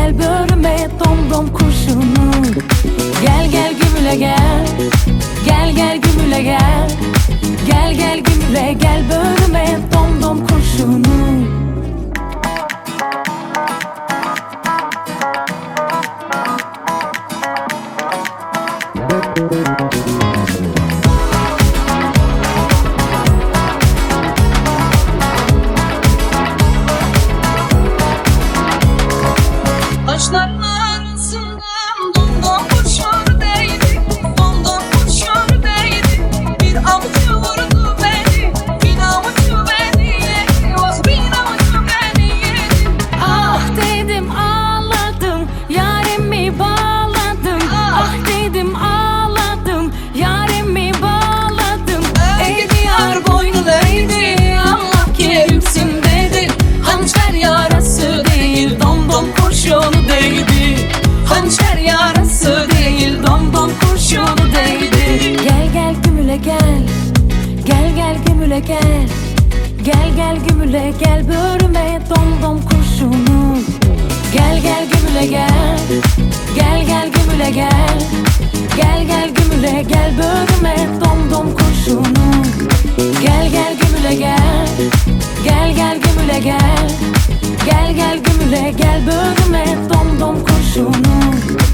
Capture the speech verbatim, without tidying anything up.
gel börüme dom dom kurşunu. Gel gel gümüle gel, gel gel gümüle gel, gel gel gümüle gel börüme dom dom kurşunu. Taşların arasından domdom kurşun değdi, domdom kurşun değdi. Bir avucu vurdu beni, bir avucu beni yedi, vah bir avucu beni yedi. Ah dedim ağladım, yarimi bağladım. Ah dedim ağladım, yarimi bağladım. Ey diyar boynu değdi, Allah kerimsin dedi. Hançer yarası değil, domdom kurşunu değdi. Hançer yarası değil, domdom kurşunu değdi. Gel gel gümüle gel, gel gel gümüle gel, gel gel gümüle gel börüme dom dom kurşunu. Gel gel gümüle gel, gel gel gümüle gel, gel gel gümüle gel börüme dom dom kurşunu. Gel gel gümüle gel, gel gel gümüle gel, gel gel gümüle gel börüme dom dom kurşunu.